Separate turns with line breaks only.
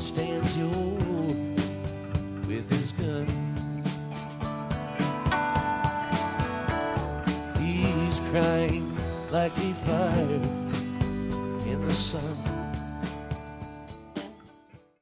stands your wolf with his gun. He's crying like a fire in the sun.